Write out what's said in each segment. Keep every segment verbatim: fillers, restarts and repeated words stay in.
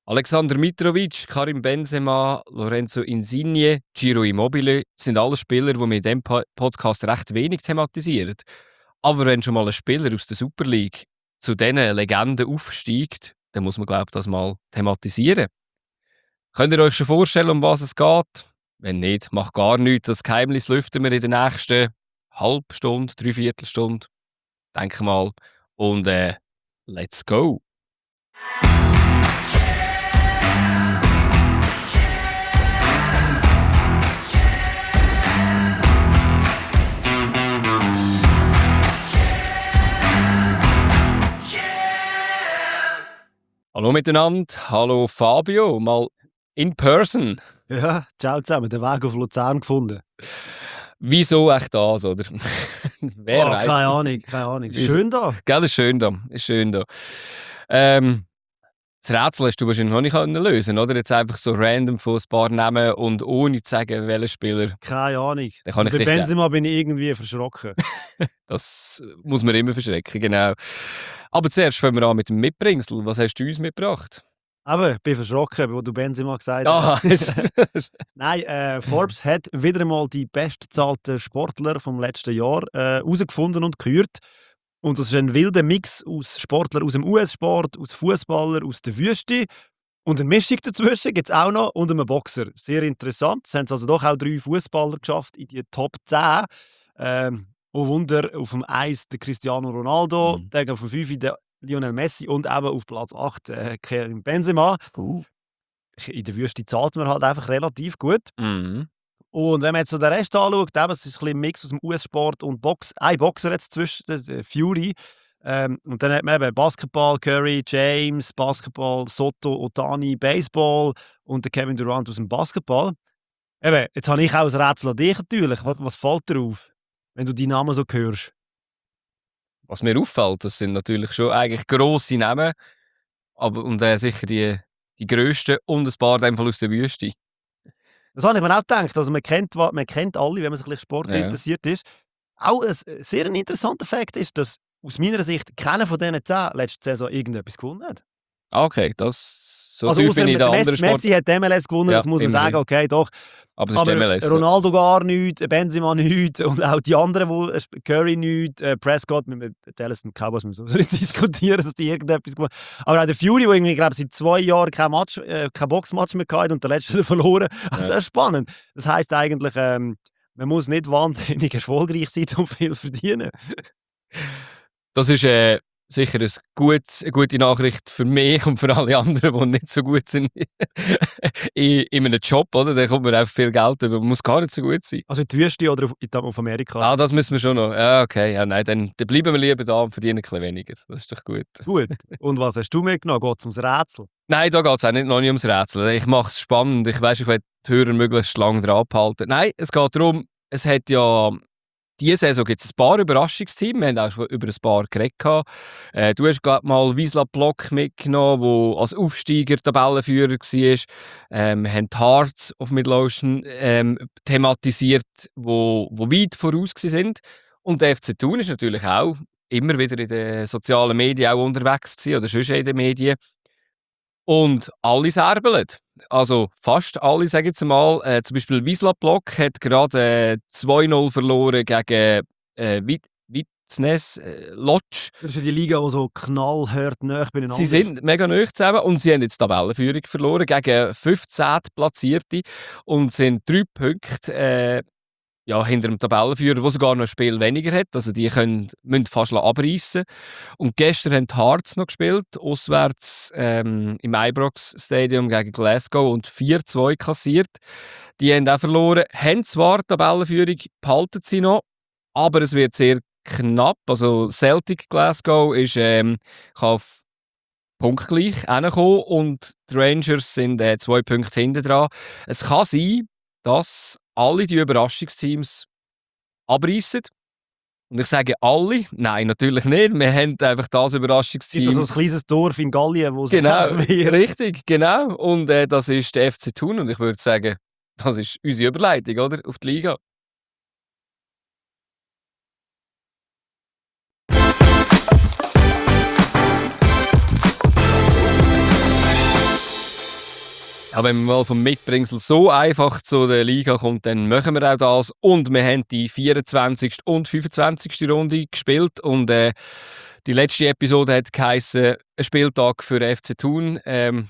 Alexander Mitrovic, Karim Benzema, Lorenzo Insigne, Ciro Immobile sind alle Spieler, die wir in diesem Podcast recht wenig thematisieren. Aber wenn schon mal ein Spieler aus der Super League zu diesen Legenden aufsteigt, dann muss man, glaube ich, das mal thematisieren. Könnt ihr euch schon vorstellen, um was es geht? Wenn nicht, macht gar nichts. Das Geheimnis lüften wir in der nächsten halben Stunde, dreiviertel Stunde. Denke mal. Und äh, let's go! Hallo miteinander, hallo Fabio, mal in person. Ja, ciao zusammen, den Weg auf Luzern gefunden. Wieso echt das, oder? Wer oh, weiß? Keine Ahnung, keine Ahnung. Schön da. Gell, ist schön da, ist schön da. Ähm, das Rätsel hast du wahrscheinlich noch nicht können lösen, oder? Jetzt einfach so random von ein paar Namen und ohne zu sagen, welcher Spieler. Keine Ahnung. Dann kann ich Bei dich Benzema bin ich irgendwie verschrocken. Das muss man immer verschrecken, genau. Aber zuerst fangen wir an mit dem Mitbringsel. Was hast du uns mitgebracht? Aber ich bin verschrocken, wo du Benzema gesagt Ah, hast. Nein, äh, Forbes hat wieder einmal die bestbezahlten Sportler vom letzten Jahr herausgefunden äh, und gekürt. Und das ist ein wilder Mix aus Sportlern aus dem U S-Sport, aus Fußballern aus der Wüste. Und eine Mischung dazwischen gibt es auch noch und einen Boxer. Sehr interessant. Es haben also doch auch drei Fußballer geschafft in die Top zehn. Ähm, oh Wunder, auf dem eins der Cristiano Ronaldo, Mhm. dann auf dem fünf der Lionel Messi und eben auf Platz acht äh, Karim Benzema. Uh. In der Wüste zahlt man halt einfach relativ gut. Mhm. Und wenn man jetzt so den Rest anschaut, eben, es ist ein, ein Mix aus dem U S-Sport und Box. Ein Boxer jetzt zwischen, der Fury. Ähm, und dann hat man eben Basketball, Curry, James, Basketball, Soto, Otani, Baseball und der Kevin Durant aus dem Basketball. Eben, jetzt habe ich auch ein Rätsel an dich natürlich. Was, was fällt dir auf, wenn du die Namen so hörst? Was mir auffällt, das sind natürlich schon eigentlich grosse Namen, aber und äh, sicher die, die grössten und ein paar einfach aus der Wüste. Das habe ich mir auch gedacht. Also man kennt, man kennt alle, wenn man sich ein bisschen Sport Ja. interessiert ist. Auch ein sehr interessanter Fakt ist, dass aus meiner Sicht keiner von diesen zehn letzte Saison irgendetwas gewonnen hat. Okay, das so also tief bin ich in den Messi, anderen Sport. Messi hat M L S gewonnen, Ja, das muss man immerhin. sagen, okay, doch. Aber es ist M L S. Ronaldo gar nichts, Benzema nichts und auch die anderen, wo, Curry nichts, äh, Prescott mit den Dallas Cowboys müssen wir so diskutieren, dass die irgendetwas gemacht haben. Aber auch der Fury, der irgendwie, glaube ich, seit zwei Jahren kein, Match, äh, kein Boxmatch mehr hatte und der letzte verloren. Also Ja. spannend. Das heisst eigentlich, ähm, man muss nicht wahnsinnig erfolgreich sein, um viel zu verdienen. Das ist äh, sicher ein gut, eine gute Nachricht für mich und für alle anderen, die nicht so gut sind in, in einem Job. Oder? Da kommt man einfach viel Geld über. Man muss gar nicht so gut sein. Also in die Wüste oder auf, auf Amerika? Ah, das müssen wir schon noch. Ja, okay. Ja, nein, dann, dann bleiben wir lieber da und verdienen ein bisschen weniger. Das ist doch gut. Gut. Und was hast du mitgenommen? Geht es ums Rätsel? Nein, da geht es auch nicht, noch nicht ums Rätsel. Ich mache es spannend. Ich weiss, ich will die Hörer möglichst lange dran abhalten. Nein, es geht darum, es hat ja... Diese Saison gibt es ein paar Überraschungsteams. Wir haben auch schon über ein paar geredet. Äh, du hast, glaube ich, mal Wisla Block mitgenommen, der als Aufsteiger Tabellenführer war. Ähm, wir haben die Hearts of Midlothian ähm, thematisiert, wo, wo weit voraus sind. Und der F C Thun ist natürlich auch immer wieder in den sozialen Medien auch unterwegs gewesen, oder sonst in den Medien. Und alle serbeln. Also fast alle, sage ich jetzt mal. Äh, zum Beispiel Wisla Block hat gerade äh, zwei null verloren gegen äh, Vitnes äh, Lodz. Das ist ja die Liga, die so knallhart nahe beieinander Sie sind mega nahe zusammen und sie haben jetzt die Tabellenführung verloren gegen fünfzehnten Platzierte und sind drei Punkte äh, ja, hinter dem Tabellenführer, der sogar noch ein Spiel weniger hat. Also die können, müssen fast abreißen. Und gestern haben die Hearts noch gespielt, auswärts ähm, im Ibrox Stadium gegen Glasgow und vier zwei kassiert. Die haben auch verloren, haben zwar die Tabellenführung, behalten sie noch, aber es wird sehr knapp. Also Celtic Glasgow ist ähm, kann auf punktgleich hinkommen und die Rangers sind äh, zwei Punkte hinten dran. Es kann sein, dass alle die Überraschungsteams abreißen. Und ich sage alle, nein, natürlich nicht. Wir haben einfach das Überraschungsteam. Gibt es so ein kleines Dorf in Gallien, wo es genau, richtig, genau. Und äh, das ist der F C Thun. Und ich würde sagen, das ist unsere Überleitung, oder? Auf die Liga. Ja, wenn man mal vom Mitbringsel so einfach zu der Liga kommt, dann machen wir auch das. Und wir haben die vierundzwanzigste und fünfundzwanzigste Runde gespielt. Und äh, die letzte Episode hat geheissen, ein Spieltag für F C Thun. Ähm,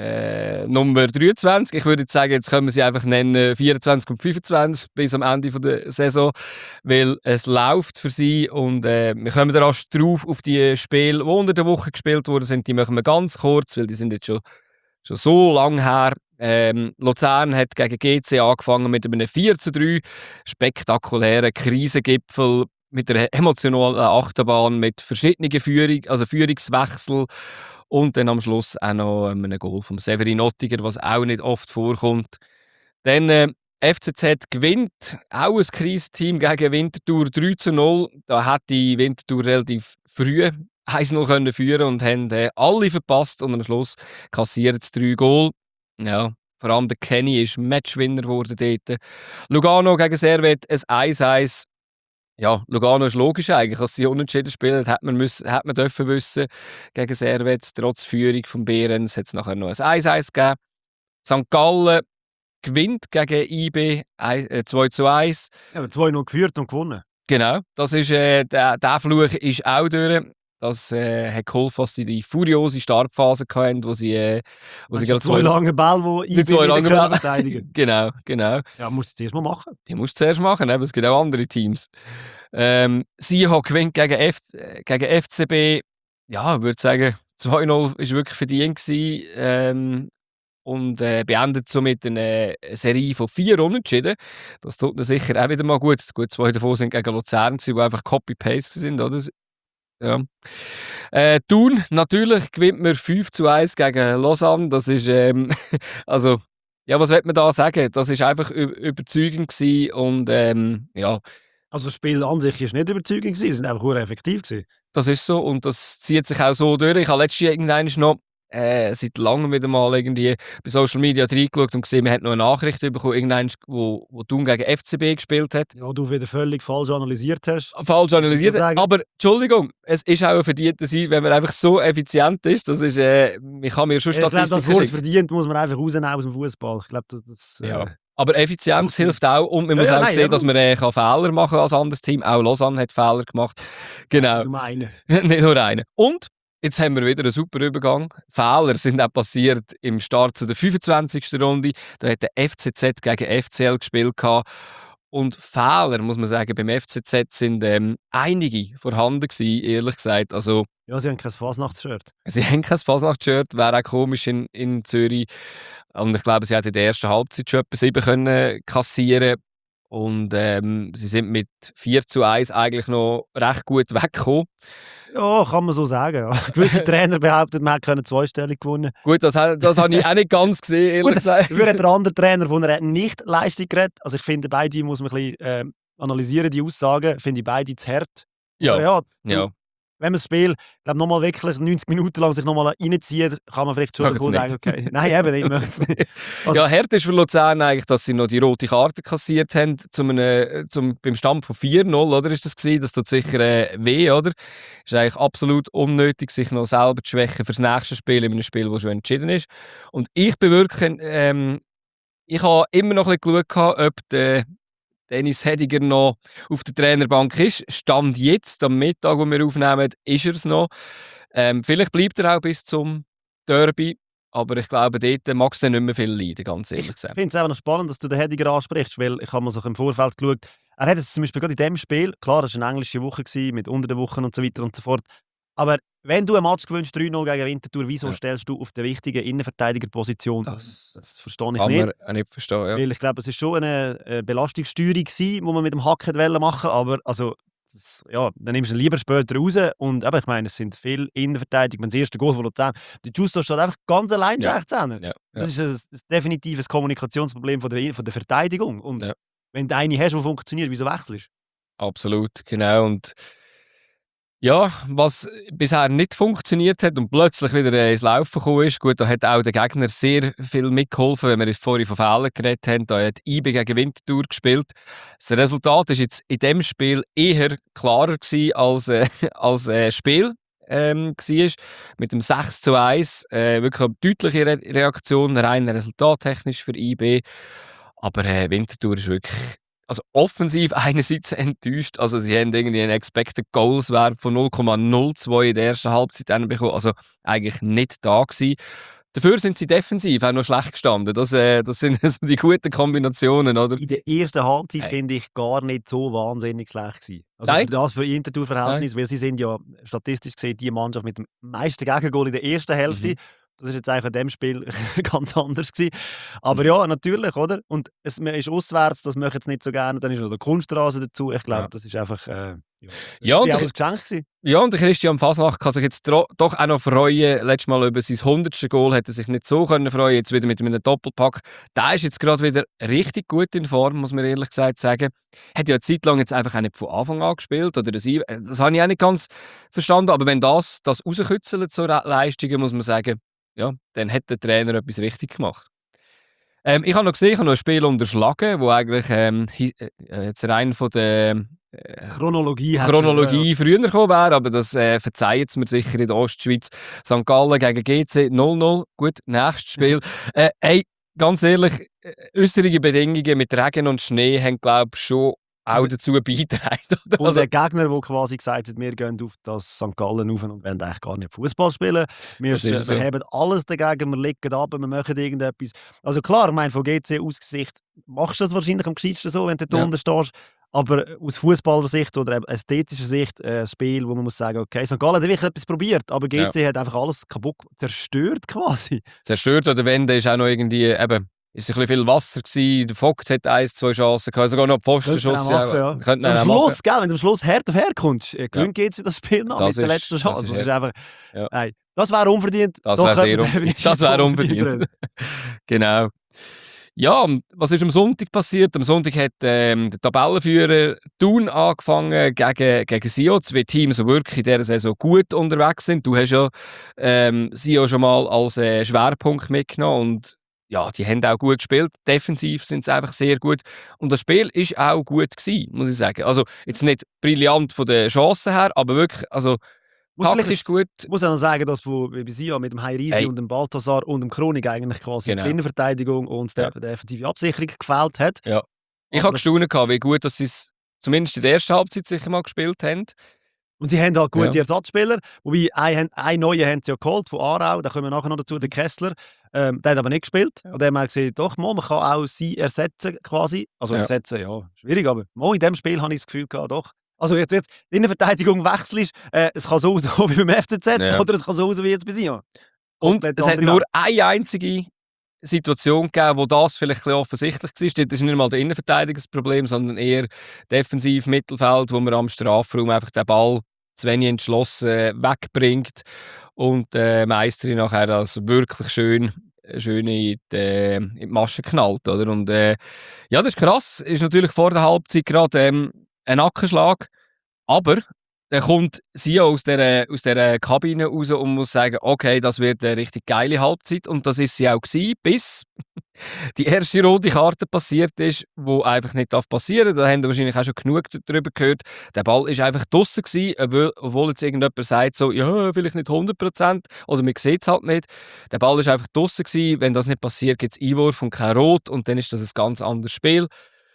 äh, Nummer dreiundzwanzig. Ich würde jetzt sagen, jetzt können wir sie einfach nennen vierundzwanzig und fünfundzwanzig bis am Ende der Saison, weil es läuft für sie und äh, wir kommen rasch drauf auf die Spiele, die unter der Woche gespielt wurden sind. Die machen wir ganz kurz, weil die sind jetzt schon, schon so lange her. Ähm, Luzern hat gegen G C angefangen mit einem vier zu drei spektakulären Krisengipfel mit einer emotionalen Achterbahn, mit verschiedenen Führung, also Führungswechsel und dann am Schluss auch noch ähm, ein Goal vom Severin Ottiger, was auch nicht oft vorkommt. Dann äh, F C Z gewinnt auch ein Krisenteam gegen Winterthur drei zu null. Da hat die Winterthur relativ früh eins null können führen und haben äh, alle verpasst und am Schluss kassieren sie drei Goal. Ja, vor allem der Kenny ist Matchwinner geworden dort. Lugano gegen Servet ein eins eins. Ja, Lugano ist logisch eigentlich, als sie unentschieden spielen, hat man, müssen, hat man dürfen wissen gegen Servet. Trotz Führung von Behrens hat es nachher noch ein eins eins gegeben. Sankt Gallen gewinnt gegen I B äh, zwei zu eins. Ja, aber zwei null geführt und gewonnen. Genau, das ist, äh, der, der Fluch ist auch durch. Das äh, hat geholfen, dass sie die furiose Startphase hatten, wo sie, äh, wo sie gerade zwei lange Bälle, die I B zwei lange Bälle verteidigen. Genau, genau. Ja, musst du zuerst mal machen. Die musst du zuerst machen, aber es gibt auch andere Teams. Ähm, Sieha gewinnt gegen, F- gegen F C B. Ja, ich würde sagen, zwei null war wirklich verdient gewesen, ähm, und äh, beendet somit eine Serie von vier Unentschieden. Das tut mir sicher auch wieder mal gut. Gut, zwei davon sind gegen Luzern gewesen, die einfach Copy-Paste sind, oder? Ja. Äh, Thun, natürlich gewinnt man fünf zu eins gegen Lausanne. Das ist, ähm, also, ja, was will man da sagen? Das war einfach ü- überzeugend gewesen und, ähm, ja. Also das Spiel an sich war nicht überzeugend, sie sind einfach effektiv gewesen. Das ist so und das zieht sich auch so durch. Ich habe letztes Jahr irgendwann noch äh, seit langem wieder mal irgendwie bei Social Media reingeschaut und gesehen, man hat noch eine Nachricht bekommen, irgendwann, wo, wo Thun gegen F C B gespielt hat. Ja, du wieder völlig falsch analysiert hast. Falsch analysiert, aber Entschuldigung, es ist auch ein verdienter Sieg, wenn man einfach so effizient ist. Das ist, äh, ich kann mir schon ja, Statistiken Ich glaube, das Wort verdient muss man einfach rausnehmen aus dem Fußball. Ich glaube, das, das ja. äh, Aber Effizienz hilft auch und man ja, muss ja, auch nein, sehen, ja, dass man äh, kann Fehler machen kann als anderes Team. Auch Lausanne hat Fehler gemacht. Genau. Nur einen. Nicht nur einen. Und jetzt haben wir wieder einen super Übergang. Fehler sind auch passiert im Start zu der fünfundzwanzigsten Runde. Da hat der F C Z gegen F C L gespielt. Und Fehler, muss man sagen, beim F C Z sind ähm, einige vorhanden gewesen, ehrlich gesagt. Also, ja, sie haben kein Fasnachtsshirt. Sie haben kein Fasnachtsshirt, wäre auch komisch in, in Zürich. Und ich glaube, sie hätten in der ersten Halbzeit schon etwa sieben können kassieren. Und ähm, sie sind mit vier zu eins eigentlich noch recht gut weggekommen. Ja, kann man so sagen. Ja. Gewisse Trainer behaupten, man hätte zweistellig gewonnen. Gut, das, das habe ich auch nicht ganz gesehen, ehrlich gesagt. Dafür hat der andere Trainer von einer Nicht-Leistung geredet. Also ich finde, beide muss man ein bisschen äh, analysieren, die Aussagen. Finde ich beide zu hart. Ja, ja, ja. Wenn man das Spiel glaub, nochmal wirklich neunzig Minuten lang sich nochmal reinzieht, kann man vielleicht schon davon denken, okay. Nein, eben, ich möchte es nicht. Also, ja, hart ist für Luzern eigentlich, dass sie noch die rote Karte kassiert haben zum, äh, zum, beim Stand von vier null, oder ist das gewesen? Das tut sicher äh, weh, oder? Ist eigentlich absolut unnötig, sich noch selber zu schwächen für das nächste Spiel, in einem Spiel, das schon entschieden ist. Und ich bin wirklich, ähm, ich habe immer noch ein bisschen geschaut, ob der Dennis Hediger noch auf der Trainerbank ist. Stand jetzt, am Mittag, wo wir aufnehmen, ist er es noch. Ähm, vielleicht bleibt er auch bis zum Derby, aber ich glaube, dort mag es dann nicht mehr viel leiden, ganz ehrlich gesagt. Ich finde es einfach noch spannend, dass du den Hediger ansprichst, weil ich habe mir so im Vorfeld geschaut, er hat jetzt zum Beispiel gerade in diesem Spiel, klar, das war eine englische Woche gewesen, mit unter der Woche und so weiter und so fort, aber wenn du ein Match gewünscht, drei null gegen Winterthur, wieso ja. stellst du auf der wichtigen Innenverteidigerposition? Das, das verstehe ich kann nicht. Man auch nicht verstehen, ja. Weil ich glaube, es war schon eine, eine Belastungssteuerung, die man mit dem Hack machen wollte, aber also, das, ja, dann nimmst du ihn lieber später raus. Und eben, ich meine, es sind viele Innenverteidiger. Das erste Goal von Luzern. Der Justo steht einfach ganz allein ja. sechzehner. Ja. Ja. Das ist ein, ein definitives Kommunikationsproblem von der, von der Verteidigung. Und ja. wenn du eine hast, die funktioniert, wieso wechselst du? Absolut, genau. Und ja, was bisher nicht funktioniert hat und plötzlich wieder ins Laufen gekommen ist, gut, da hat auch der Gegner sehr viel mitgeholfen, wenn wir vorhin von Fehlern geredet haben. Da hat I B gegen Winterthur gespielt. Das Resultat war jetzt in diesem Spiel eher klarer gewesen als, äh, als äh, Spiel. ähm, war. Mit dem sechs zu eins. Äh, wirklich eine deutliche Re Reaktion, rein resultattechnisch für I B. Aber äh, Winterthur ist wirklich also offensiv einerseits enttäuscht. Also sie haben irgendwie einen Expected Goals Wert von null Komma null zwei in der ersten Halbzeit bekommen. Also eigentlich nicht da gewesen. Dafür sind sie defensiv auch noch schlecht gestanden. Das, äh, das sind so die guten Kombinationen, oder? In der ersten Halbzeit Hey. finde ich gar nicht so wahnsinnig schlecht gewesen. Also Nein. für das, für Intertour-Verhältnis, weil sie sind ja statistisch gesehen die Mannschaft mit dem meisten Gegengol in der ersten Hälfte. Mhm. Das ist jetzt eigentlich in dem Spiel ganz anders gewesen. Aber Mhm. ja, natürlich, oder? Und es man ist auswärts, das möchte ich jetzt nicht so gerne. Dann ist noch der Kunststraße dazu. Ich glaube, Ja. das ist einfach äh, ja, Ja, und auch der- ein Geschenk gewesen. Ja, und der Christian Fasnacht kann sich jetzt tro- doch auch noch freuen. Letztes Mal über sein hundertste Goal hätte er sich nicht so können freuen. Jetzt wieder mit einem Doppelpack. Der ist jetzt gerade wieder richtig gut in Form, muss man ehrlich gesagt sagen. Hat ja eine Zeit lang jetzt einfach auch nicht von Anfang an gespielt. Oder das, das habe ich auch nicht ganz verstanden. Aber wenn das, das rauskützelt, so Re- Leistungen, muss man sagen, ja, dann hat der Trainer etwas richtig gemacht. Ähm, ich habe noch gesehen, ich habe noch ein Spiel unterschlagen, wo eigentlich ähm, hi- äh, jetzt rein von der äh, Chronologie hat Chronologie früher gekommen wäre, aber das äh, verzeiht es mir sicher in der Ostschweiz. Sankt Gallen gegen G C null null. Gut, nächstes Spiel. äh, ey, ganz ehrlich, äh, äußere Bedingungen mit Regen und Schnee haben, glaube ich, schon auch dazu beigetragen. Oder? Und Also, der Gegner, der quasi gesagt hat, wir gehen auf das Sankt Gallen rauf und wollen eigentlich gar nicht Fußball spielen. Wir, Das ist wir so. haben alles dagegen, wir legen ab, wir machen irgendetwas. Also klar, ich meine, von G C Aussicht machst du das wahrscheinlich am gescheitsten so, wenn du da Ja. unten stehst. Aber aus Fußballersicht oder eben ästhetischer Sicht äh, ein Spiel, wo man muss sagen, okay, Sankt Gallen hat wirklich etwas probiert, aber G C hat einfach alles kaputt zerstört quasi. zerstört an der Wende ist auch noch irgendwie, eben, ist ein bisschen viel Wasser gewesen. Der Vogt hat ein, zwei Chancen gehabt, sogar noch Pfostenschuss. Könnte man auch machen, ja. Könnte man Am auch machen. Schluss, gell, wenn du am Schluss hart auf hart kommst, äh, gewinnt G C das Spiel noch Das mit der ist- letzten das Chance. ist Das ist, hart. einfach, Ja. nein, das wäre unverdient. Das Da wäre könnte sehr man un definitiv das wär unverdient unverdient. reden. Genau. Ja, und was ist am Sonntag passiert? Am Sonntag hat ähm, der Tabellenführer Thun angefangen gegen, gegen Sio. Zwei Teams, die wirklich in dieser Saison gut unterwegs sind. Du hast ja ähm, Sio schon mal als äh, Schwerpunkt mitgenommen und ja, die haben auch gut gespielt. Defensiv sind sie einfach sehr gut. Und das Spiel war auch gut gewesen, muss ich sagen. Also jetzt nicht brillant von den Chancen her, aber wirklich, also Muss vielleicht- taktisch gut. Ich muss auch noch sagen, dass wo bei Sia mit dem Hairisi Hey. und dem Balthasar und dem Kronig eigentlich quasi Genau. die Innenverteidigung und die Ja. defensive Absicherung gefehlt hat. Ich Aber- habe gestaunt, gehabt, wie gut dass sie es zumindest in der ersten Halbzeit sicher mal gespielt haben. Und sie haben halt gute Ja. Ersatzspieler. Wobei, einen, einen neuen haben sie ja geholt, von Aarau, da kommen wir nachher noch dazu, der Kessler. Ähm, der hat aber nicht gespielt. Ja. Und dann haben wir gesehen, doch, mal, man kann auch sie ersetzen quasi. Also Ja. ersetzen, ja, schwierig, aber mal in dem Spiel habe ich das Gefühl gehabt, doch. Also jetzt, jetzt die Innenverteidigung wechselst, äh, es kann so aussehen wie beim F C Z Ja. oder es kann so aussehen wie jetzt bei Sion. Und Komplett es hat andere nur eine einzige Situation gegeben, wo das vielleicht ein bisschen offensichtlich war. Das ist nicht mal der Innenverteidigungsproblem, sondern eher defensiv Mittelfeld, wo man am Strafraum einfach den Ball zu wenig entschlossen äh, wegbringt und äh, Meisteri nachher das wirklich schön, schön in die, äh, in die Masche knallt. Oder? Und, äh, ja, das ist krass. Ist natürlich vor der Halbzeit gerade ähm, ein Nackenschlag. Aber dann kommt sie aus dieser, aus dieser Kabine raus und muss sagen, okay, das wird eine richtig geile Halbzeit. Und das ist sie auch gewesen, bis die erste rote Karte passiert ist, wo einfach nicht passieren darf. Da haben wir wahrscheinlich auch schon genug darüber gehört. Der Ball ist einfach draussen gewesen, obwohl, obwohl jetzt irgendjemand sagt, so, ja, vielleicht nicht hundert Prozent oder man sieht es halt nicht. Der Ball ist einfach draussen gewesen. Wenn das nicht passiert, gibt es Einwurf und kein Rot und dann ist das ein ganz anderes Spiel.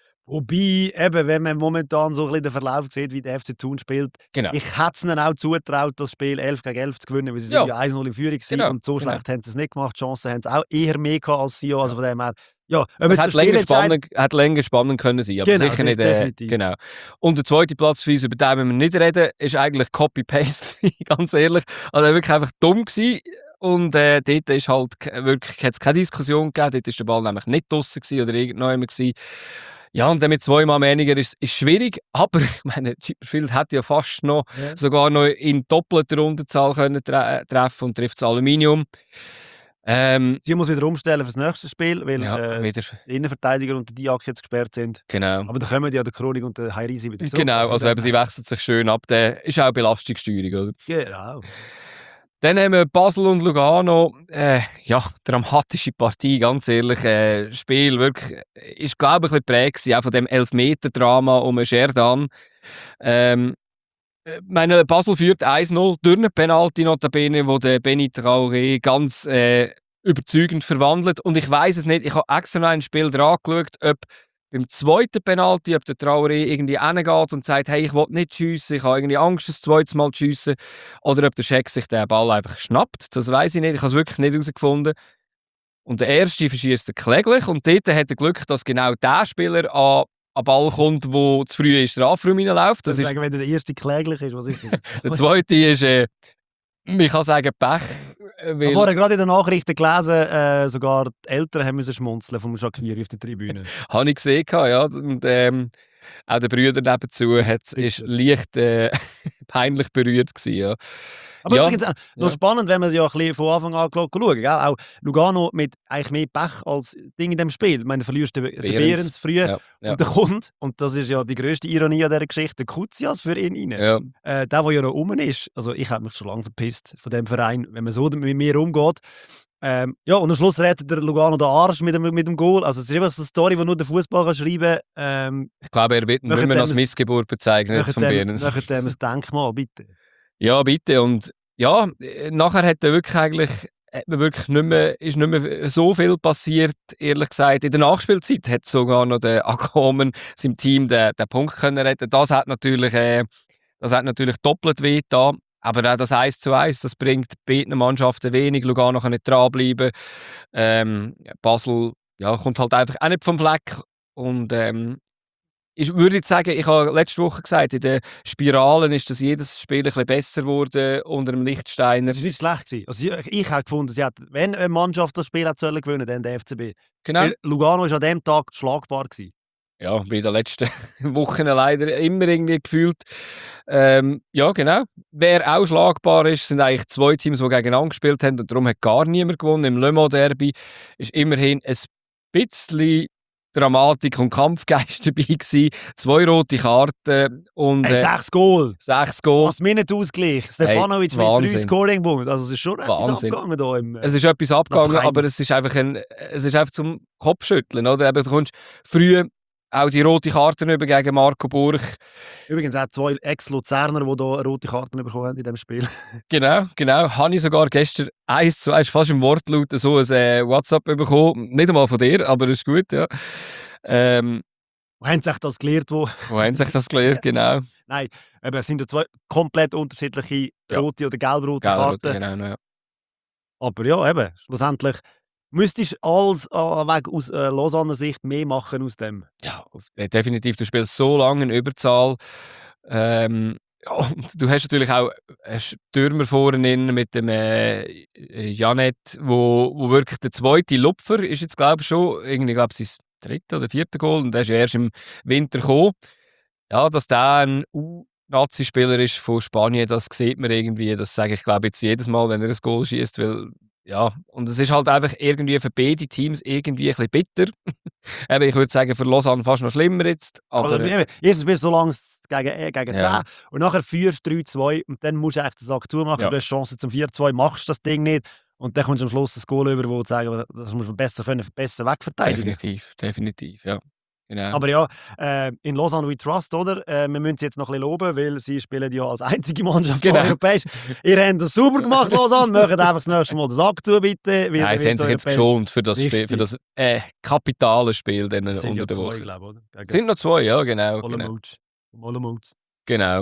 Wobei, eben, wenn man momentan so ein bisschen den Verlauf sieht, wie der F C Thun spielt, Genau. ich hätte es ihnen auch zutraut, das Spiel elf gegen elf zu gewinnen, weil sie Ja. sind ja eins null in Führung gewesen Genau, und so genau. schlecht haben sie es nicht gemacht. Die Chancen haben sie auch eher mehr gehabt als Sio, also von dem her, ja, ob Es jetzt hat das Spiel länger, entscheidet- spannend, hat länger spannend können sein, aber Genau, sicher nicht. Äh, definitiv. genau. Und der zweite Platz für uns, über den müssen wir nicht reden, ist eigentlich Copy-Paste gewesen, ganz ehrlich. Also wirklich einfach dumm gewesen. Und äh, dort ist halt k- wirklich, hat es keine Diskussion gegeben, dort ist der Ball nämlich nicht draussen gewesen oder irgendjemand gewesen. Ja, und dann mit zweimal weniger ist, ist schwierig, aber ich meine, Chipperfield hätte ja fast noch, Ja. sogar noch in doppelter Unterzahl können tre treffen und trifft das Aluminium. Ähm, Sie muss wieder umstellen für das nächste Spiel, weil ja, äh, wieder, die Innenverteidiger und der Diak jetzt gesperrt sind. genau. Aber da kommen ja der Kronig und der Hairisi wieder zurück. Genau, also dem eben, sie her- wechselt sich schön ab. Der ist auch Belastungssteuerung, oder? Genau. Dann haben wir Basel und Lugano. Äh, ja, dramatische Partie, ganz ehrlich. Äh, Spiel wirklich, äh, ist, glaube ich, ein bisschen geprägt gewesen, auch von dem Elfmeter-Drama um Scherdan. Ähm, meine, Basel führt eins null durch eine Penalty notabene, wo der Benny Traoré ganz äh, überzeugend verwandelt. Und ich weiß es nicht, ich habe extra noch ein Spiel dran geschaut, ob beim zweiten Penalty, ob der Traoré irgendwie hingeht und sagt, hey, ich will nicht schiessen, ich habe irgendwie Angst, das zweite Mal zu schiessen. Oder ob der Scheck sich den Ball einfach schnappt. Das weiß ich nicht, ich habe es wirklich nicht herausgefunden. Und der erste verschießt er kläglich und dort hat er Glück, dass genau der Spieler an an Ball kommt, der zu früh in den Strafraum reinläuft. Das Ich ist, sagen, wenn der erste kläglich ist, was ist das? der zweite ist, äh, ich kann sagen, Pech. Ich Weil, habe vorher gerade in den Nachrichten gelesen, äh, sogar die Eltern haben müssen schmunzeln vom Shaqiri auf der Tribüne. habe ich gesehen, ja. Und ähm, auch der Brüder nebenzu hat, ist leicht äh, peinlich berührt gewesen, ja. Aber ja, übrigens, äh, noch ja. spannend, wenn man ja ein bisschen von Anfang an schauen, gell? Auch Lugano mit eigentlich mehr Pech als Ding in dem Spiel. Ich meine, du verlierst den, den Behrens früh Ja, ja. und der kommt, und das ist ja die grösste Ironie an dieser Geschichte, der Kuzias für ihn rein. Ja. Äh, der, der ja noch rum ist, also ich habe mich schon lange verpisst von dem Verein, wenn man so mit mir umgeht. Ähm, ja, und am Schluss rettet der Lugano den Arsch mit dem, mit dem Goal. Also es ist einfach so eine Story, die nur der Fußball schreiben kann. Ähm, Ich glaube, er wird nicht mehr als dem- Missgeburt bezeichnet von Behrens. Nachher dem ein Denkmal, bitte. Ja, bitte. Und ja, äh, nachher hat er wirklich eigentlich, hat man wirklich nicht mehr, ist nicht mehr so viel passiert, ehrlich gesagt. In der Nachspielzeit hat sogar noch der Akomen seinem Team den, den Punkt können retten. Das hat natürlich, äh, das hat natürlich doppelt weh getan. Aber auch das eins zu eins, das bringt beiden Mannschaften wenig. Lugano kann nicht dranbleiben. Ähm, Basel ja, kommt halt einfach auch nicht vom Fleck. Und ähm, ich würde jetzt sagen, ich habe letzte Woche gesagt, in den Spiralen ist das jedes Spiel ein bisschen besser geworden unter dem Lichtsteiner. Das war nicht schlecht gewesen. Also ich, ich habe gefunden, sie hat, wenn eine Mannschaft das Spiel hat sollen gewinnen, dann der F C B. Genau. Weil Lugano war an dem Tag schlagbar gewesen. Ja, wie in den letzten Wochen leider immer irgendwie gefühlt. Ähm, ja, genau. Wer auch schlagbar ist, sind eigentlich zwei Teams, die gegeneinander gespielt haben und darum hat gar niemand gewonnen. Im Le Mans Derby ist immerhin ein bisschen Dramatik und Kampfgeist dabei gewesen. Zwei rote Karten und Hey, äh, sechs Goal. sechs Goal. Was Minute-Ausgleich. Stefanovic Hey, mit drei Wahnsinn. Scoring-Punkten. Also es ist schon etwas Wahnsinn. abgegangen da im... Äh, Es ist etwas abgegangen, peinlich. aber es ist einfach, ein, es ist einfach zum Kopfschütteln. Oder? Eben, du kommst früh auch die rote Karten über gegen Marco Burch. Übrigens auch zwei Ex-Luzerner, die hier rote Karten bekommen haben in diesem Spiel. Genau, genau. Habe ich sogar gestern eins zu eins, fast im Wortlaut, so ein äh, WhatsApp bekommen. Nicht einmal von dir, aber ist gut, ja. Ähm, Wo haben sich das gelernt? Wo? wo haben sich das gelernt, genau. Nein, eben, es sind ja zwei komplett unterschiedliche Ja. rote oder gelb-rote Gelb-rot, Karten. genau, ja. Aber ja, eben, schlussendlich müsstest du alles äh, weg aus äh, Lausanne Sicht mehr machen aus dem. Ja, auf- äh, definitiv. Du spielst so lange in Überzahl. Ähm, ja, und du hast natürlich auch einen Stürmer vorne drin mit dem äh, Janet, wo, wo wirklich der zweite Lupfer ist jetzt, glaube ich, schon. Irgendwie, glaube ich, sein dritter oder vierter Goal. Und der ist ja erst im Winter gekommen. Ja, dass der ein U-Nazi-Spieler ist von Spanien, das sieht man irgendwie. Das sage ich, glaube ich, jetzt jedes Mal, wenn er ein Goal schießt, weil ja, und es ist halt einfach irgendwie für beide Teams irgendwie ein bisschen bitter. Eben, ich würde sagen, für Lausanne fast noch schlimmer jetzt. Aber Also, eben, erstens bist du so lange gegen, äh, gegen Ja. zehn und nachher führst du drei zwei und dann musst du echt den Sack zumachen. Ja. Du hast Chance zum vier zwei, machst das Ding nicht und dann kommst du am Schluss das Goal über, wo du sagen, das musst du besser können, besser wegverteidigen. definitiv, definitiv, ja. Genau. Aber ja, äh, in Lausanne we trust, oder? Äh, wir müssen sie jetzt noch ein bisschen loben, weil sie spielen ja als einzige Mannschaft Genau. europäisch. Ihr habt das super gemacht, Lausanne. Macht einfach das nächste Mal den Sack zu, bitte. Weil- Nein, sie weil haben sich die jetzt Europäer- geschont für das, Spiel, Richtig. für das äh, kapitale Spiel dann Es sind unter ja der zwei, Woche. glaube ich, oder? Es sind noch zwei, ja, genau. Genau. Olomouc. Olomouc. genau.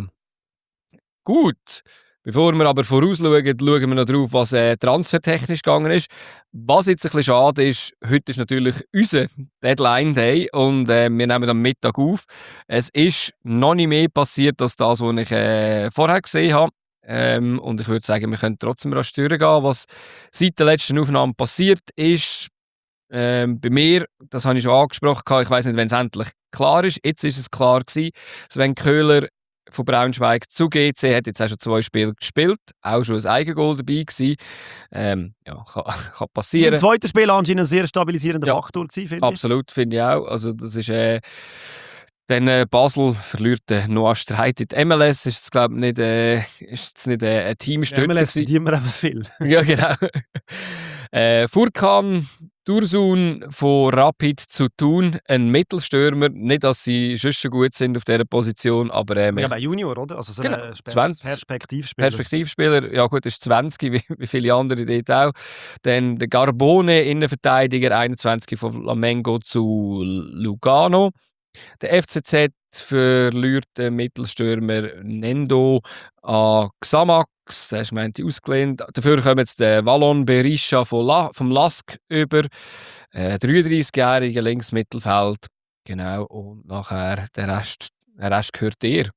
Gut. Bevor wir aber vorausschauen, schauen wir noch drauf, was äh, transfertechnisch gegangen ist. Was jetzt ein bisschen schade ist, heute ist natürlich unser Deadline Day und äh, wir nehmen am Mittag auf. Es ist noch nicht mehr passiert als das, was ich äh, vorher gesehen habe. Ähm, und ich würde sagen, wir können trotzdem rasch durchgehen, was seit der letzten Aufnahme passiert ist. Ähm, bei mir, das habe ich schon angesprochen, ich weiß nicht, wenn es endlich klar ist. Jetzt ist es klar gewesen. Sven Köhler von Braunschweig zu G C hat jetzt auch schon zwei Spiele gespielt, auch schon ein Eigengoal dabei gewesen. Ähm, ja, kann, kann Im passieren. zweiten Spiel anscheinend ein sehr stabilisierender Ja. Faktor gewesen, finde ich. Absolut, finde ich auch. Also das ist äh, dann äh, Basel verliert äh, Noah Streit in die M L S. Ist es glaube ich nicht, äh, ist es nicht äh, ein Teamstütze M L S gewesen. verdienen wir eben viel. Ja, genau. äh, Furkan Dursun von Rapid zu Thun, ein Mittelstürmer. Nicht, dass sie schon schon gut sind auf dieser Position, aber ähm, Ja, bei Junior, oder? Also so Genau, ein Spe- zwanzig Perspektivspieler. Perspektivspieler, ja gut, ist zwanzig, wie, wie viele andere dort auch. Dann der Garbone, Innenverteidiger, einundzwanzig von Flamengo zu Lugano. Der F C Z verliert den Mittelstürmer Nendo an Xamax, der ist meinte ausgelehnt. Dafür kommen jetzt der Wallon Berisha von La, vom Lask über, äh, dreiunddreißigjähriger Linksmittelfeld. Genau, und nachher der Rest, der Rest gehört dir.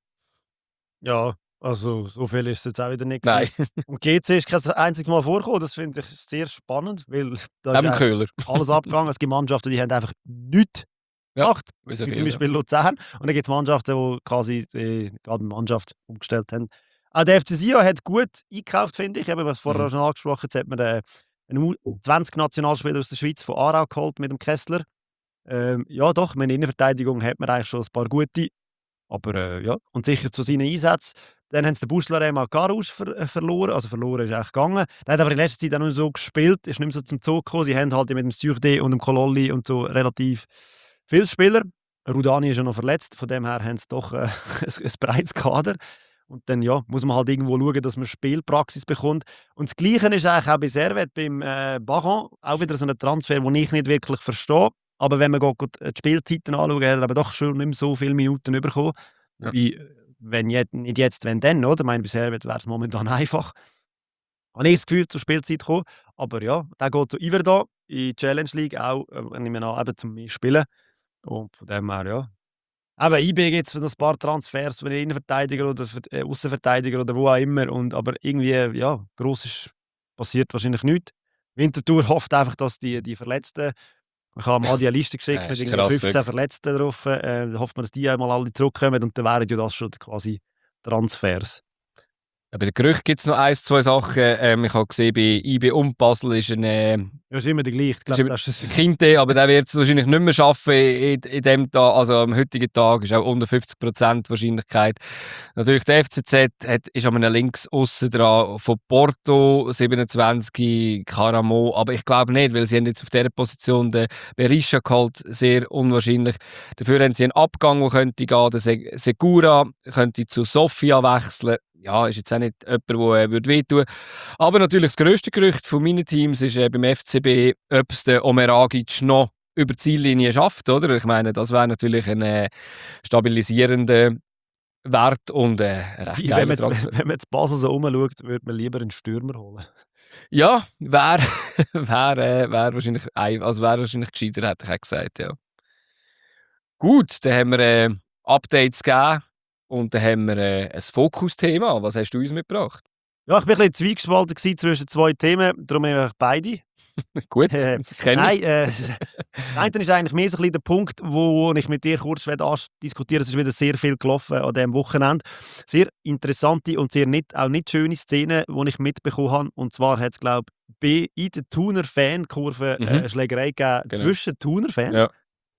Ja, also so viel ist es jetzt auch wieder nicht Nein, gewesen. Und G C ist kein einziges Mal vorgekommen. Das finde ich sehr spannend, weil da ist am eigentlich Köhler. alles abgegangen. Es gibt Mannschaften, die haben einfach nichts Ja, gemacht, wie so wie zum viel, ja. Beispiel Luzern. Und dann gibt es Mannschaften, die quasi äh, gerade eine Mannschaft umgestellt haben. Auch der F C Sion hat gut eingekauft, finde ich. Eben, was vorher Mhm. schon angesprochen hat, hat man äh, einen U zwanzig Nationalspieler aus der Schweiz von Aarau geholt mit dem Kessler. Ähm, ja, doch, in der Innenverteidigung hat man eigentlich schon ein paar gute. Aber äh, ja, und sicher zu seinen Einsätzen. Dann haben sie den Buslarem Garus ver äh, verloren. Also verloren ist eigentlich gegangen. Der hat aber in letzter Zeit auch nicht so gespielt, ist nicht mehr so zum Zug gekommen. Sie haben halt mit dem Surde und dem Kololli und so relativ viele Spieler. Rudani ist ja noch verletzt, von dem her haben sie doch äh, ein, ein breites Kader. Und dann ja, muss man halt irgendwo schauen, dass man Spielpraxis bekommt. Und das Gleiche ist eigentlich auch bei Servet, beim äh, Baron. Auch wieder so ein Transfer, den ich nicht wirklich verstehe. Aber wenn man geht, die Spielzeiten anschaut, hat er aber doch schon nicht mehr so viele Minuten bekommen. Ja. Wobei, wenn jetzt, nicht jetzt, wenn dann, oder? Ich meine, bei Servet wäre es momentan einfach. Habe ich das Gefühl, zur Spielzeit kommen. Aber ja, der geht zu Iverdon in die Challenge League auch, äh, nehme ich an, eben zum Spielen. Und von dem her, ja. Aber I B gibt es für ein paar Transfers für den Innenverteidiger oder für äh, Außenverteidiger oder wo auch immer. Und, aber irgendwie, ja, gross ist passiert wahrscheinlich nichts. Winterthur hofft einfach, dass die, die Verletzten, ich habe mal die eine Liste geschickt Ja, mit ist irgendwie krass, fünfzehn wirklich. Verletzten drauf. Äh, da hofft man, dass die einmal alle zurückkommen und dann wären ja das schon quasi Transfers. Ja, bei den Gerüchten gibt es noch ein, zwei Sachen. Ähm, ich habe gesehen, bei I B und Basel ist ein, äh, Ja, ist immer der gleiche. Ich ist glaube, ein das ist es. Kinte, aber der wird es wahrscheinlich nicht mehr schaffen in, in dem Tag, also am heutigen Tag ist auch unter fünfzig Prozent Wahrscheinlichkeit. Natürlich der F C Z hat, ist an einem links aussen dran von Porto, siebenundzwanzig, Caramo, aber ich glaube nicht, weil sie haben jetzt auf dieser Position den Berisha geholt, sehr unwahrscheinlich. Dafür haben sie einen Abgang, der könnte gehen, der Se- Segura könnte zu Sofia wechseln. Ja, ist jetzt auch nicht jemand, der äh, würde wehtun. Aber natürlich das grösste Gerücht von meinen Teams ist äh, beim F C B, ob es der Omeragic noch über die Ziellinie schafft, oder? Ich meine, das wäre natürlich ein äh, stabilisierender Wert und äh, ein recht Wie, wenn geiler man, Transfer. wenn man jetzt Basel so rumschaut, würde man lieber einen Stürmer holen. Ja, wäre wär, äh, wär wahrscheinlich, ein- also wär wahrscheinlich gescheiter, hätte ich auch gesagt, ja. Gut, dann haben wir äh, Updates gegeben und dann haben wir äh, ein Fokusthema. Was hast du uns mitgebracht? Ja, ich war ein bisschen zwiegespalten gewesen zwischen zwei Themen, darum nehme ich beide. Gut, Äh, kenne Nein, ich. äh, das eine ist eigentlich mehr so ein bisschen der Punkt, wo ich mit dir kurz diskutieren. Es ist wieder sehr viel gelaufen an diesem Wochenende. Sehr interessante und sehr nicht, auch nicht schöne Szenen, die ich mitbekommen habe. Und zwar hat es, glaube ich, in der Thuner Fankurve äh, Mhm. eine Schlägerei gegeben Genau. zwischen Thuner Fans. Ja,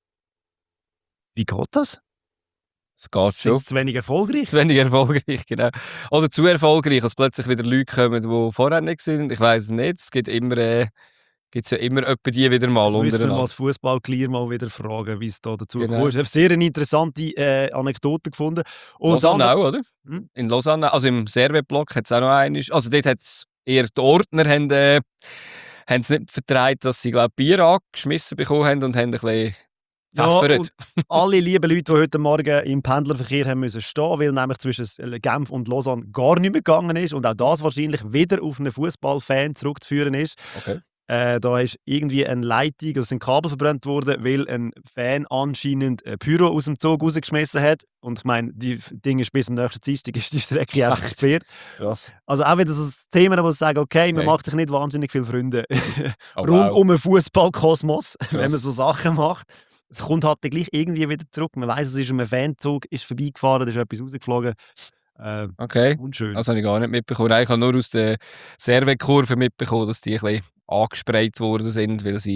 Wie geht das? es geht Sind so. sie zu wenig erfolgreich? Zu wenig erfolgreich, genau. Oder zu erfolgreich, dass plötzlich wieder Leute kommen, die vorher nicht sind. Ich weiß es nicht. Es gibt immer, äh, gibt's ja immer etwa die wieder mal Müssen wir mal untereinander. das Fußballclear mal wieder fragen, wie es da dazu Genau. gekommen ist. Ich habe sehr eine interessante äh, Anekdote gefunden. Und das Lausanne andere- auch, oder? Hm? In Lausanne, also im Servet-Block hat es auch noch einen. Also dort hat es eher die Ordner haben, äh, haben es nicht vertreibt, dass sie glaub, Bier angeschmissen bekommen haben und haben ein bisschen Ja, pfeffert. und alle lieben Leute, die heute Morgen im Pendlerverkehr haben müssen stehen, weil nämlich zwischen Genf und Lausanne gar nicht mehr gegangen ist und auch das wahrscheinlich wieder auf einen Fußballfan zurückzuführen ist. Okay. Äh, da ist irgendwie eine Leitung, also sind Kabel verbrannt worden, weil ein Fan anscheinend ein Pyro aus dem Zug rausgeschmissen hat. Und ich meine, die Dinge ist bis zum nächsten Dienstag ist die Strecke einfach Echt? gesperrt. Krass. Also auch wieder so ein Thema, wo ich sage, okay, man Okay. macht sich nicht wahnsinnig viele Freunde Oh, rund wow. um einen Fußballkosmos, wenn man Krass. so Sachen macht. Es kommt halt dann gleich irgendwie wieder zurück. Man weiss, es ist um einen Fanzug, ist vorbeigefahren, da ist etwas rausgeflogen. Äh, Okay. unschön. Das habe ich gar nicht mitbekommen. Nein, ich habe nur aus der Servet-Kurve mitbekommen, dass die ein bisschen angesprayt worden sind, weil sie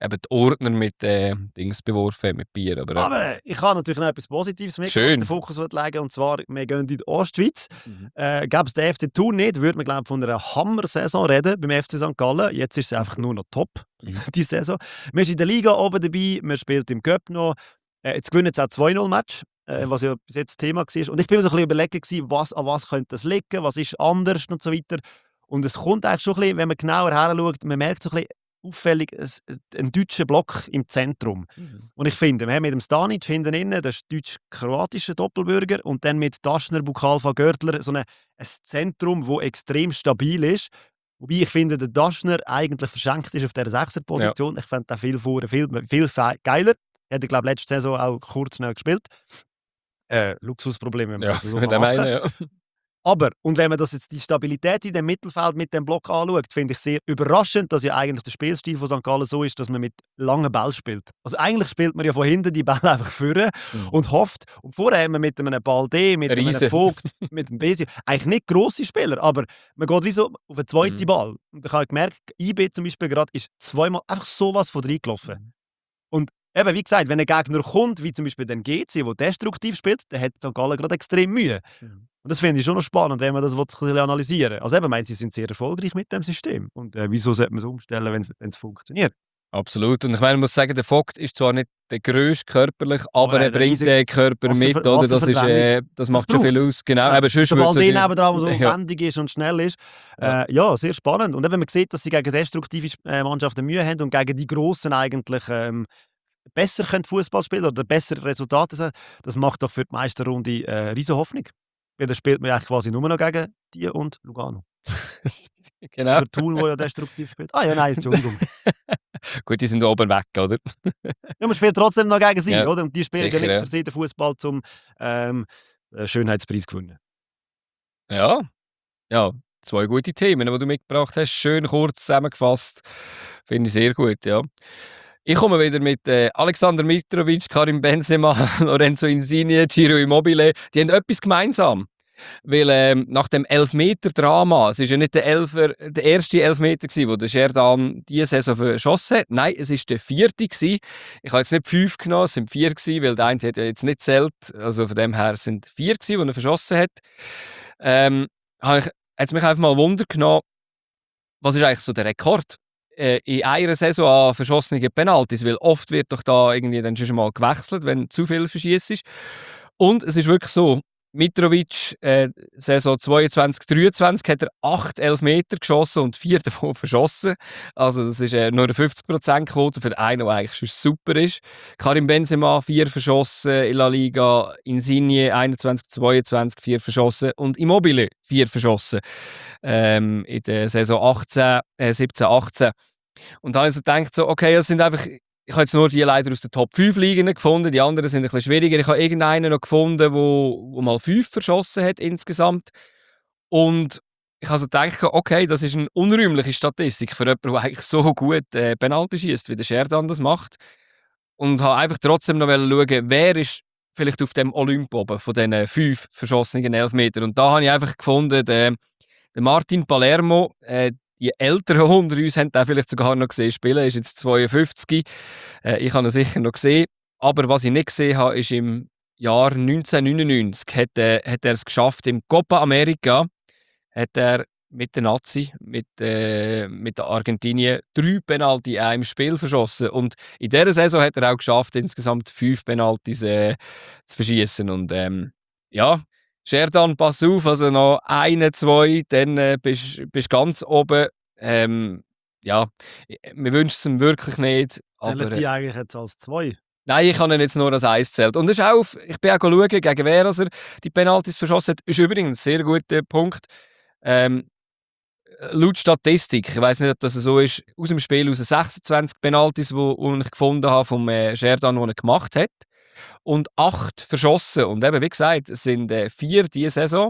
eben die Ordner mit äh, Dings beworfen, mit Bier. Aber, äh, Aber äh, ich habe natürlich noch etwas Positives mit, Schön. den Fokus legen. Und zwar, wir gehen in die Ostschweiz. Mhm. Äh, Gäbe es den F C Thun nicht, würde man glaube ich von einer Hammer-Saison reden beim F C Sankt Gallen. Jetzt ist es einfach nur noch top, Mhm. die Saison. Man ist in der Liga oben dabei, man spielt im Cup noch. Äh, jetzt gewinnen sie auch zwei null Match, äh, was ja bis jetzt Thema war. Und ich bin mir so ein bisschen überlegen, gewesen, was, an was könnte das liegen, was ist anders und so weiter. Und es kommt eigentlich schon ein bisschen, wenn man genauer her schaut, man merkt so ein bisschen auffällig es- ein deutscher Block im Zentrum. Mhm. Und ich finde, wir haben mit dem Stanic hinten innen, das ist deutsch-kroatischer Doppelbürger, und dann mit Daschner, Bukalfa, Görtler, so eine, ein Zentrum, das extrem stabil ist. Wobei ich finde, der Daschner eigentlich verschenkt ist auf dieser Sechser-Position. Ich fände den viel vorher viel, viel fe- geiler. Er hat, glaube ich, letzte Saison auch kurz schnell gespielt. Äh, Luxusproblem, wenn man Ja, das so mit kann dem machen. einen, ja. Aber, und wenn man das jetzt die Stabilität in dem Mittelfeld mit dem Block anschaut, finde ich sehr überraschend, dass ja eigentlich der Spielstil von Sankt Gallen so ist, dass man mit langen Bällen spielt. Also eigentlich spielt man ja von hinten die Bälle einfach führen Mhm. und hofft. Und vorher haben wir mit einem Balde, mit einem Riese. Vogt, mit einem Besi, eigentlich nicht grosse Spieler, aber man geht wie so auf den zweiten Mhm. Ball. Und ich habe gemerkt, I B zum Beispiel gerade ist zweimal einfach sowas von reingelaufen. Mhm. Und eben, wie gesagt, wenn ein Gegner kommt, wie zum Beispiel den G C, der destruktiv spielt, dann hat Sankt Gallen gerade extrem Mühe. Mhm. Und das finde ich schon noch spannend, wenn man das ein bisschen analysieren will. Also eben, meint, sie sind sehr erfolgreich mit dem System. Und äh, wieso sollte man es umstellen, wenn es- wenn es funktioniert? Absolut. Und ich meine, man muss sagen, der Vogt ist zwar nicht der grösste körperlich, aber er er hat eine bringt riesige den Körper Wasserver- mit, oder? Das, ist, äh, das macht schon viel braucht's. aus. Genau. Ja, Eben, sonst der Ball würd's den ja- nebenan, der so Ja. wendig ist und schnell ist. Ja. Äh, ja, sehr spannend. Und eben, man sieht, dass sie gegen destruktive äh, Mannschaften Mühe haben und gegen die Grossen eigentlich ähm, besser können Fußball spielen oder bessere Resultate haben. Das macht doch für die Meisterrunde äh, riesen Hoffnung. Weil dann spielt man ja eigentlich quasi nur noch gegen die und Lugano. Genau. Oder Thun, wo ja destruktiv spielt. Ah ja, nein, Entschuldigung. Gut, die sind oben weg, oder? Ja, man spielt trotzdem noch gegen sie, Ja, oder? Und die spielen sicher, ja nicht ja. per se den Fußball zum ähm, äh, Schönheitspreis gewinnen. Ja. Ja, zwei gute Themen, die du mitgebracht hast. Schön kurz zusammengefasst. Finde ich sehr gut, ja. Ich komme wieder mit äh, Alexander Mitrovic, Karim Benzema, Lorenzo Insigne, Ciro Immobile. Die haben etwas gemeinsam. Weil ähm, nach dem Elfmeter-Drama, es war ja nicht der, Elfer, der erste Elfmeter, gewesen, den der Sherdan diese Saison verschossen hat. Nein, es war der vierte. Gewesen. Ich habe jetzt nicht fünf genommen, es sind vier, gewesen, weil der eine hat ja jetzt nicht zählt. Also von dem her sind vier, gewesen, die er verschossen hat. Ähm, habe ich jetzt mich einfach mal Wunder genommen, was ist eigentlich so der Rekord äh, in einer Saison an verschossenen Penalties? Weil oft wird doch da irgendwie dann schon mal gewechselt, wenn zu viel verschießt ist. Und es ist wirklich so, Mitrovic, äh, Saison zweiundzwanzig dreiundzwanzig, hat er acht Elfmeter geschossen und vier davon verschossen. Also das ist äh, nur eine fünfzig Prozent Quote für einen, der eigentlich schon super ist. Karim Benzema, vier verschossen in La Liga. Insigne, einundzwanzig zweiundzwanzig, vier verschossen. Und Immobile, vier verschossen. Ähm, in der Saison achtzehn, äh, siebzehn achtzehn. Und da habe ich so gedacht, so, okay, das sind einfach... Ich habe jetzt nur die leider aus den Top fünf Ligen gefunden, die anderen sind ein bisschen schwieriger. Ich habe irgendeinen noch gefunden, wo, wo mal fünf verschossen hat insgesamt. Und ich habe so gedacht, okay, das ist eine unrühmliche Statistik für jemanden, der eigentlich so gut äh, Penalty schießt, wie der Sherdan das macht. Und habe einfach trotzdem noch schauen, wer ist vielleicht auf dem Olymp oben von diesen fünf verschossenen Elfmetern. Und da habe ich einfach gefunden, der, der Martin Palermo, äh, die Älteren unter uns haben den vielleicht sogar noch gesehen spielen. Er ist jetzt zweiundfünfzig. Äh, ich habe ihn sicher noch gesehen. Aber was ich nicht gesehen habe, ist im Jahr neunzehnhundertneunundneunzig hat, äh, hat er es geschafft, im Copa America hat er mit der Nazi, mit, äh, mit der Argentinien, drei Penalty in einem Spiel verschossen. Und in dieser Saison hat er auch geschafft, insgesamt fünf Penaltys äh, zu verschießen. Und ähm, ja, Sherdan, pass auf, also noch eine, zwei, dann äh, bist du ganz oben. Ähm, ja, wir wünschen es ihm wirklich nicht. Zählen Aber, die äh, eigentlich jetzt als zwei? nein, ich habe ihn jetzt nur als eins gezählt. Und das ist auch, auf- ich bin auch schauen, gegen wer er die Penaltys verschossen hat. Ist übrigens ein sehr guter Punkt. Ähm, laut Statistik, ich weiß nicht, ob das so ist, aus dem Spiel aus sechsundzwanzig Penaltys, die wo ich gefunden habe vom äh, Sherdan, den er gemacht hat. Und acht verschossen. Und eben, wie gesagt, es sind äh, vier diese Saison.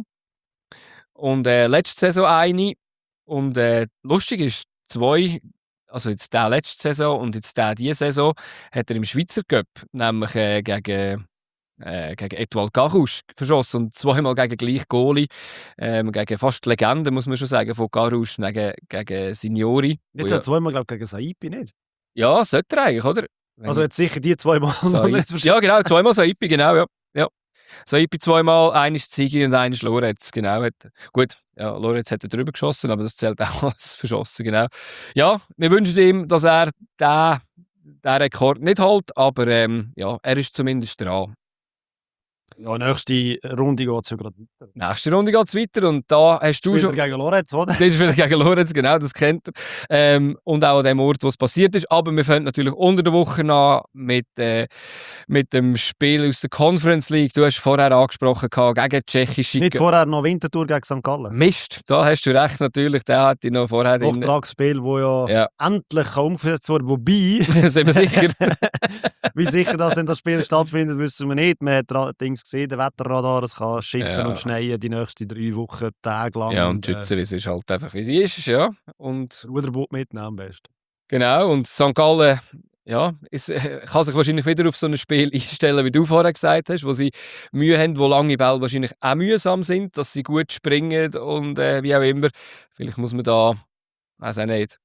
Und äh, letzte Saison eine. Und äh, lustig ist, zwei, also jetzt der letzte Saison und jetzt der diese Saison, hat er im Schweizer Cup, nämlich äh, gegen, äh, gegen Etoile Carouge verschossen. Und zweimal gegen gleich Goalie, ähm, gegen fast die Legende, muss man schon sagen, von Carouge, gegen, gegen Signori. Jetzt wo hat zweimal, glaube ich, gegen Saipi nicht. Ja, sollte er eigentlich, oder? Wenn Also ich- jetzt sicher die zwei Mal. Saipi- ja, genau, zweimal Saipi, genau, ja. ja. Saipi zweimal, eines Zigi und eines Lorenz, genau. Hat, gut, ja, Lorenz hat er drüber geschossen, aber das zählt auch als verschossen, genau. Ja, wir wünschen ihm, dass er den, den Rekord nicht hält, aber ähm, ja, er ist zumindest dran. Ja, nächste Runde geht es ja gerade weiter. Nächste Runde geht es weiter und da hast du Spielt schon... er gegen Lorenz, oder? Das ist wieder gegen Lorenz, genau, das kennt er. Ähm, und auch an dem Ort, wo es passiert ist. Aber wir fangen natürlich unter der Woche an mit, äh, mit dem Spiel aus der Conference League. Du hast vorher angesprochen, gehabt, gegen tschechische... Nicht vorher noch Winterthur gegen Sankt Gallen. Mist, da hast du recht, natürlich. Der hat ich noch vorher drin. Auftragsspiel, das ja, Ja. endlich kann umgesetzt wurde. Wobei, Sind wir sicher? wie sicher dass denn das Spiel stattfindet, wissen wir nicht. Man hat ra- Dings gesehen, der Wetterradar, es kann schiffen Ja. und schneien die nächsten drei Wochen, Tage lang. Ja, und die äh, Schützenwiese ist halt einfach, wie sie ist. Ja. Und das Ruderboot mitnehmen am besten. genau, und Sankt Gallen ja, ist, äh, kann sich wahrscheinlich wieder auf so ein Spiel einstellen, wie du vorher gesagt hast, wo sie Mühe haben, wo lange Bälle wahrscheinlich auch mühsam sind, dass sie gut springen und äh, wie auch immer. Vielleicht muss man da, weiß auch nicht,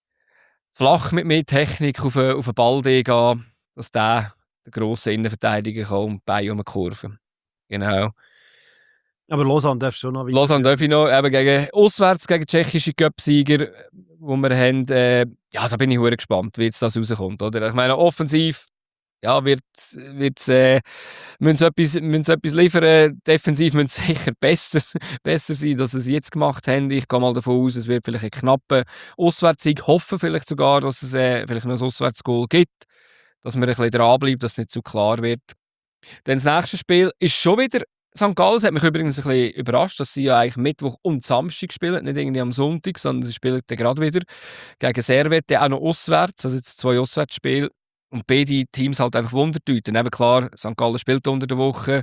flach mit mehr Technik auf einen, auf einen Ball gehen, dass der, der grosse Innenverteidiger kann und die Beine um die Kurve. Genau. Aber Lausanne darf schon noch weiter. Lausanne darf ich noch, eben gegen, auswärts gegen tschechische Cup-Sieger, wo wir haben, äh, ja, da bin ich hure gespannt, wie jetzt das rauskommt, oder? Ich meine, offensiv, ja, wird, wird äh, müssen sie etwas, müssen sie etwas liefern, defensiv müssen sie sicher besser, besser sein, dass sie es jetzt gemacht haben. Ich gehe mal davon aus, es wird vielleicht ein knapper Auswärtssieg, hoffe vielleicht sogar, dass es äh, vielleicht noch ein Auswärtsgoal gibt, dass man ein bisschen dranbleibt, dass es nicht zu klar wird. Dann das nächste Spiel ist schon wieder Sankt Gallen. Es hat mich übrigens ein bisschen überrascht, dass sie ja eigentlich Mittwoch und Samstag spielen, nicht irgendwie am Sonntag, sondern sie spielen dann gerade wieder gegen Servette, auch noch auswärts, also jetzt zwei Auswärtsspiele. Und beide Teams halt einfach Wundertüten. Eben klar, Sankt Gallen spielt unter der Woche.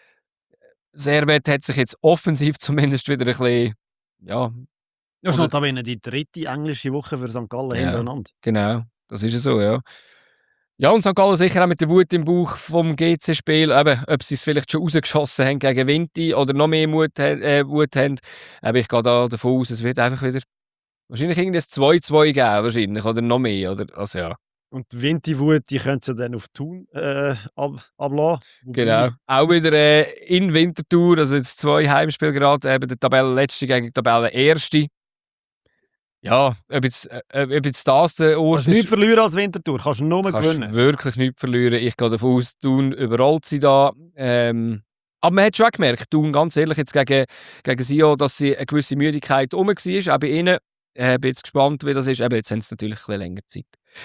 Servette hat sich jetzt offensiv zumindest wieder ein bisschen, ja... Ja, oder- ist noch die dritte englische Woche für Sankt Gallen Ja. hintereinander. Genau, das ist ja so, ja. Ja, und Sankt Gallen sicher auch mit der Wut im Bauch vom G C-Spiel, eben, ob sie es vielleicht schon rausgeschossen haben gegen Vinti oder noch mehr Mut, äh, Wut haben. Aber ich gehe da davon aus, es wird einfach wieder wahrscheinlich irgendein zwei zwei geben, wahrscheinlich, oder noch mehr, oder, also ja. Und die Winterwut, die könnt ihr dann auf Thun äh, ab, ablassen. Wobei- Genau. Auch wieder äh, in Winterthur, also jetzt zwei Heimspiele gerade, eben der Tabellenletzte gegen die Tabellenerste. Ja, ob jetzt, äh, ob jetzt das der Ort Kannst du nichts verlieren als Winterthur, kannst du nur kannst gewinnen. wirklich nichts verlieren. Ich gehe davon aus, Thun überrollt sie da. Ähm, aber man hat schon auch gemerkt, Thun, ganz ehrlich, jetzt gegen, gegen Sio, dass sie eine gewisse Müdigkeit rum war, auch bei ihnen. Ich äh, bin jetzt gespannt, wie das ist. Eben, jetzt haben sie natürlich ein bisschen länger Zeit.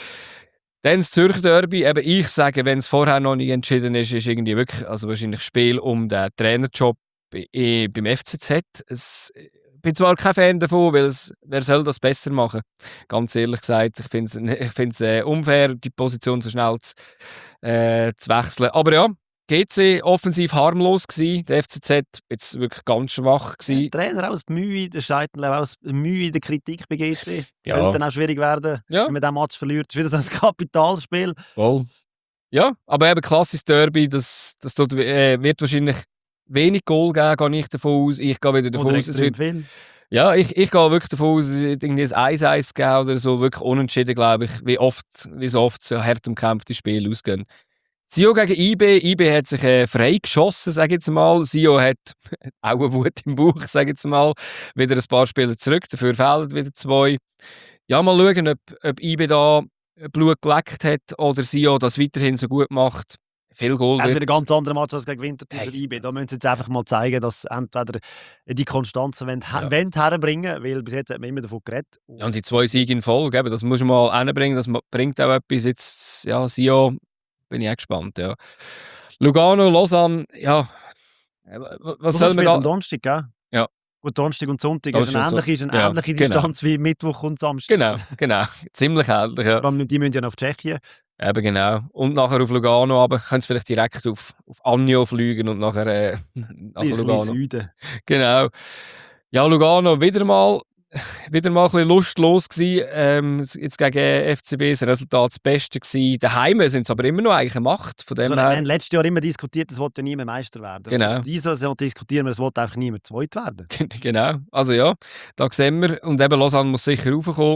Dann das Zürcher Derby. Eben, ich sage, wenn es vorher noch nicht entschieden ist, ist irgendwie wirklich, also wahrscheinlich Spiel um den Trainerjob bei, eh, beim F C Z. Es, ich bin zwar kein Fan davon, weil es, wer soll das besser machen? Ganz ehrlich gesagt, ich finde es ich find's, äh, unfair, die Position so schnell zu, äh, zu wechseln. Aber ja, G C offensiv harmlos gewesen, der F C Z jetzt wirklich ganz schwach gewesen. Der Trainer auch Mühe, der Scheitenlev auch Mühe in der Kritik bei G C. Ja. Könnte dann auch schwierig werden, Ja. wenn man diesen Match verliert. Es ist wieder so ein Kapitalspiel. Voll. Ja, aber eben klassisches Derby, das, das tut, äh, wird wahrscheinlich wenig Goal geben, gehe ich davon aus. Ich gehe wieder davon Oder aus, es extrem wird, viel. ja, ich, ich gehe wirklich davon aus, es wird irgendwie ein eins eins geben oder so, wirklich unentschieden, glaube ich, wie oft, wie so oft so hart umkämpfte Spiele ausgehen. Sio gegen I B. I B hat sich äh, frei geschossen, sage ich jetzt mal. Sio hat auch eine Wut im Bauch, sage ich jetzt mal. Wieder ein paar Spieler zurück, dafür fehlen wieder zwei. Ja, mal schauen, ob, ob I B da Blut geleckt hat oder Sio das weiterhin so gut macht. Viel Goal Es wird ein wird. ganz anderer Match als gegen Winterthur Hey. für I B. Da müssen sie jetzt einfach mal zeigen, dass sie entweder die Konstanz wollen, Ja. wollen herbringen, weil bis jetzt hat man immer davon geredet. Ja, und die zwei Siege in Folge, eben, das muss man mal hinbringen, das ma- bringt auch etwas. Jetzt, ja, Sio, bin ich auch gespannt, ja. Lugano, Lausanne, ja, äh, wa- was Was soll soll man am da... Donnerstag, gell? Ja. Gut, Donnerstag und Sonntag Das ist ist eine schon so. ähnliche, ist eine Ja, ähnliche genau. Distanz wie Mittwoch und Samstag. Genau, genau, ziemlich ähnlich, ja. Vor allem, die müssen ja noch auf Tschechien. Eben genau. Und nachher auf Lugano, aber können sie vielleicht direkt auf, auf Anjo fliegen und nachher äh, nach Ein bisschen Lugano. Süden. Genau. Ja, Lugano wieder mal, wieder mal ein bisschen lustlos gewesen. Ähm, jetzt gegen F C B das Resultat das Beste gewesen. Daheim sind sie aber immer noch eigentlich eine Macht. Von dem Also, wir her. haben letztes Jahr immer diskutiert, es wollte ja niemand Meister werden. Genau. Also, diese Saison diskutieren wir, es wollte einfach niemand Zweit werden. Genau. Also ja, da sehen wir. Und eben Lausanne muss sicher raufkommen.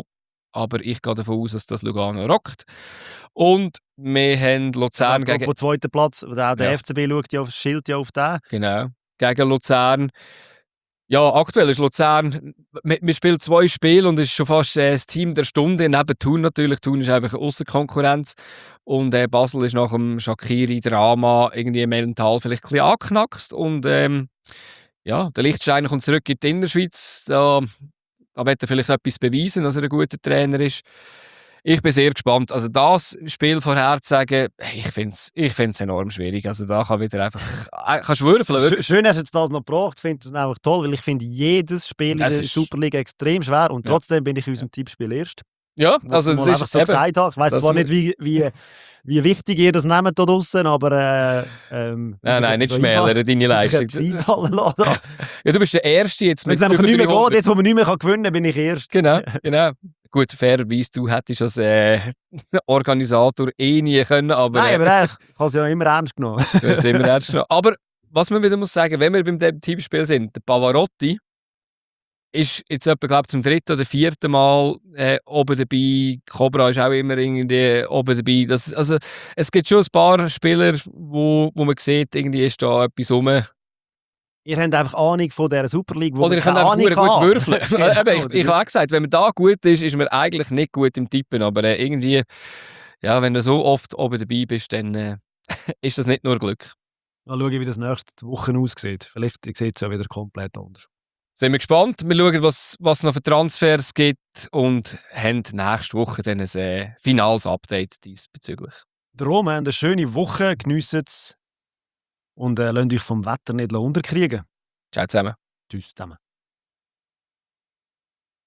aber ich gehe davon aus, dass das Lugano rockt. Und wir haben Luzern Ja, gegen... zweiten Platz, auch der Ja. F C B schaut ja auf, schielt ja auf den. Genau, gegen Luzern. Ja, aktuell ist Luzern, wir, wir spielen zwei Spiele und es ist schon fast äh, das Team der Stunde, neben Thun natürlich. Thun ist einfach ausser Konkurrenz und äh, Basel ist nach dem Shaqiri-Drama irgendwie mental vielleicht ein bisschen angeknackst und ähm, ja, der Lichtsteiner kommt zurück in die Innerschweiz, da, da wird er vielleicht etwas beweisen, dass er ein guter Trainer ist. Ich bin sehr gespannt. Also das Spiel vorherzusagen, ich finde es ich find's enorm schwierig. Also da kann wieder einfach... Äh, kannst du würfeln, wirklich. Sch- Schön hast du jetzt das noch gebracht. Ich finde das einfach toll, weil ich finde jedes Spiel in Das der ist- Superliga extrem schwer und Ja. trotzdem bin ich in unserem Tippspiel erst. Ja, Was also ich es mal ist einfach so eben, gesagt habe. Ich weiss das zwar mu- nicht, wie, wie, wie wichtig ihr das nehmt da draussen, aber äh, ähm, Nein, nein, nicht so schmälern, deine Leistung. etwas einfallen lassen. da. Ja, du bist der Erste jetzt Wenn mit es einfach über nicht mehr dreihundert. geht, jetzt wo man nicht mehr kann gewinnen kann, bin ich erst. Genau, genau. Gut, fairerweise, du hättest als äh, Organisator eh nie können, aber Nein, äh, aber echt, ich habe es ja immer ernst genommen. du hast immer ernst genommen. Aber was man wieder muss sagen, wenn wir beim dem Teamspiel sind, der Pavarotti ist jetzt etwa, glaube ich, zum dritten oder vierten Mal äh, oben dabei. Cobra ist auch immer irgendwie oben dabei. Das, also, es gibt schon ein paar Spieler, wo, wo man sieht, irgendwie ist da etwas rum. Ihr habt einfach Ahnung von dieser Super League, wo Oder man ich kann keine einfach Ahnung verdammt gut hat. würfeln. Genau, Eben, ich ich habe auch gesagt, wenn man da gut ist, ist man eigentlich nicht gut im Tippen. Aber äh, irgendwie, ja, wenn du so oft oben dabei bist, dann äh, ist das nicht nur Glück. Mal schauen, wie das nächste Woche aussieht. Vielleicht sieht es ja wieder komplett anders. Sind wir gespannt. Wir schauen, was, was noch für Transfers gibt und haben nächste Woche dann ein äh, finales Update diesbezüglich. Darum, habt eine schöne Woche, geniessen es und äh, lasst euch vom Wetter nicht unterkriegen. Ciao zusammen. Tschüss zusammen.